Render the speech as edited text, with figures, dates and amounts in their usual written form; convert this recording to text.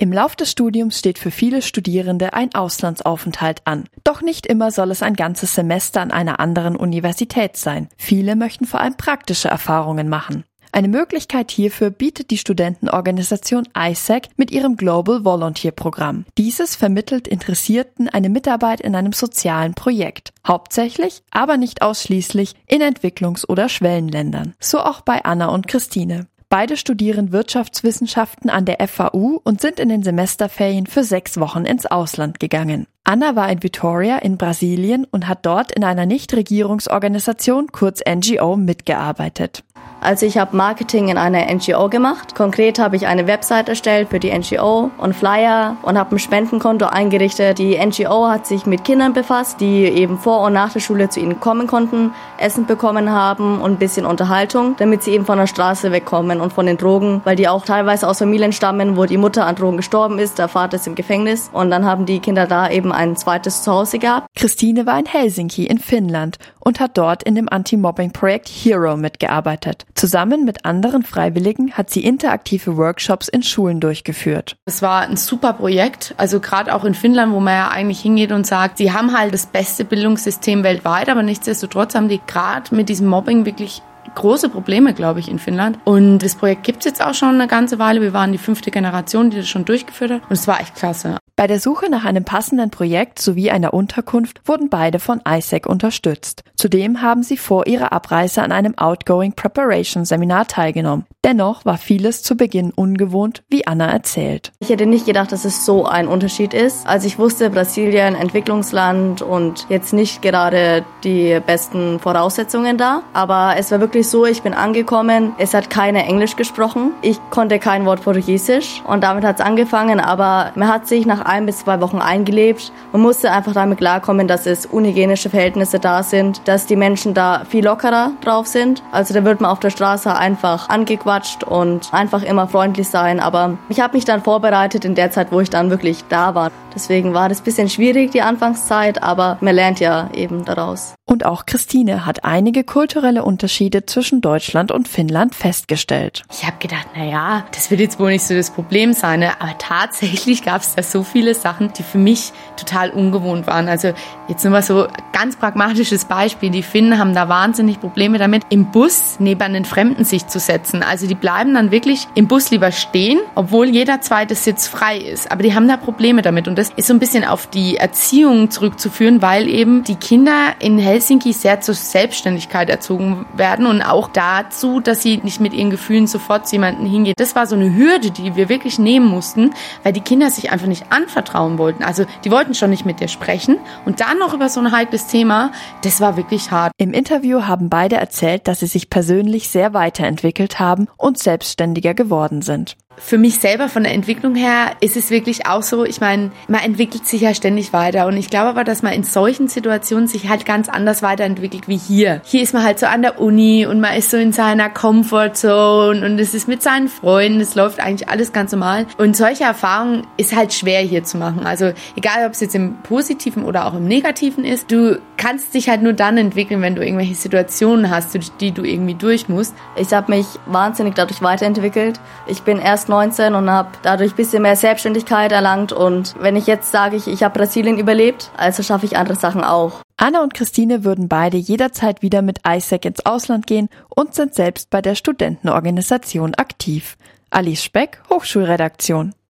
Im Lauf des Studiums steht für viele Studierende ein Auslandsaufenthalt an. Doch nicht immer soll es ein ganzes Semester an einer anderen Universität sein. Viele möchten vor allem praktische Erfahrungen machen. Eine Möglichkeit hierfür bietet die Studentenorganisation ISAC mit ihrem Global Volunteer Programm. Dieses vermittelt Interessierten eine Mitarbeit in einem sozialen Projekt. Hauptsächlich, aber nicht ausschließlich, in Entwicklungs- oder Schwellenländern. So auch bei Anna und Christine. Beide studieren Wirtschaftswissenschaften an der FAU und sind in den Semesterferien für 6 Wochen ins Ausland gegangen. Anna war in Vitória in Brasilien und hat dort in einer Nichtregierungsorganisation, kurz NGO, mitgearbeitet. Also ich habe Marketing in einer NGO gemacht. Konkret habe ich eine Website erstellt für die NGO und Flyer und habe ein Spendenkonto eingerichtet. Die NGO hat sich mit Kindern befasst, die eben vor und nach der Schule zu ihnen kommen konnten, Essen bekommen haben und ein bisschen Unterhaltung, damit sie eben von der Straße wegkommen und von den Drogen, weil die auch teilweise aus Familien stammen, wo die Mutter an Drogen gestorben ist, der Vater ist im Gefängnis und dann haben die Kinder da eben ein zweites Zuhause gehabt. Christine war in Helsinki in Finnland und hat dort in dem Anti-Mobbing-Projekt HERO mitgearbeitet. Zusammen mit anderen Freiwilligen hat sie interaktive Workshops in Schulen durchgeführt. Es war ein super Projekt, also gerade auch in Finnland, wo man ja eigentlich hingeht und sagt, sie haben halt das beste Bildungssystem weltweit, aber nichtsdestotrotz haben die gerade mit diesem Mobbing wirklich große Probleme, glaube ich, in Finnland. Und das Projekt gibt es jetzt auch schon eine ganze Weile. Wir waren die 5. Generation, die das schon durchgeführt hat. Und es war echt klasse. Bei der Suche nach einem passenden Projekt sowie einer Unterkunft wurden beide von ISAC unterstützt. Zudem haben sie vor ihrer Abreise an einem Outgoing Preparation Seminar teilgenommen. Dennoch war vieles zu Beginn ungewohnt, wie Anna erzählt. Ich hätte nicht gedacht, dass es so ein Unterschied ist. Also ich wusste, Brasilien, Entwicklungsland und jetzt nicht gerade die besten Voraussetzungen da. Aber es war wirklich so, ich bin angekommen, es hat keiner Englisch gesprochen. Ich konnte kein Wort Portugiesisch und damit hat es angefangen. Aber man hat sich nach 1 bis 2 Wochen eingelebt. Man musste einfach damit klarkommen, dass es unhygienische Verhältnisse da sind, dass die Menschen da viel lockerer drauf sind. Also da wird man auf der Straße einfach angequatscht und einfach immer freundlich sein. Aber ich habe mich dann vorbereitet in der Zeit, wo ich dann wirklich da war. Deswegen war das ein bisschen schwierig, die Anfangszeit, aber man lernt ja eben daraus. Und auch Christine hat einige kulturelle Unterschiede zwischen Deutschland und Finnland festgestellt. Ich habe gedacht, naja, das wird jetzt wohl nicht so das Problem sein, ne? Aber tatsächlich gab es da so viele Sachen, die für mich total ungewohnt waren. Also jetzt nur mal so ganz pragmatisches Beispiel. Die Finnen haben da wahnsinnig Probleme damit, im Bus neben einen Fremden sich zu setzen. Also die bleiben dann wirklich im Bus lieber stehen, obwohl jeder zweite Sitz frei ist. Aber die haben da Probleme damit und das ist so ein bisschen auf die Erziehung zurückzuführen, weil eben die Kinder in Helsinki sehr zur Selbstständigkeit erzogen werden und auch dazu, dass sie nicht mit ihren Gefühlen sofort zu jemandem hingehen. Das war so eine Hürde, die wir wirklich nehmen mussten, weil die Kinder sich einfach nicht anvertrauen wollten. Also die wollten schon nicht mit dir sprechen und dann noch über so ein heikles Thema, das war wirklich hart. Im Interview haben beide erzählt, dass sie sich persönlich sehr weiterentwickelt haben und selbstständiger geworden sind. Für mich selber von der Entwicklung her ist es wirklich auch so, ich meine, man entwickelt sich ja ständig weiter und ich glaube aber, dass man in solchen Situationen sich halt ganz anders weiterentwickelt wie hier. Hier ist man halt so an der Uni und man ist so in seiner Comfortzone und es ist mit seinen Freunden, es läuft eigentlich alles ganz normal und solche Erfahrungen ist halt schwer hier zu machen. Also egal, ob es jetzt im Positiven oder auch im Negativen ist, du kannst dich halt nur dann entwickeln, wenn du irgendwelche Situationen hast, durch die du irgendwie durch musst. Ich habe mich wahnsinnig dadurch weiterentwickelt. Ich bin erst 19 und habe dadurch ein bisschen mehr Selbstständigkeit erlangt und wenn ich jetzt sage, ich habe Brasilien überlebt, also schaffe ich andere Sachen auch. Anna und Christine würden beide jederzeit wieder mit ISAC ins Ausland gehen und sind selbst bei der Studentenorganisation aktiv. Alice Speck, Hochschulredaktion.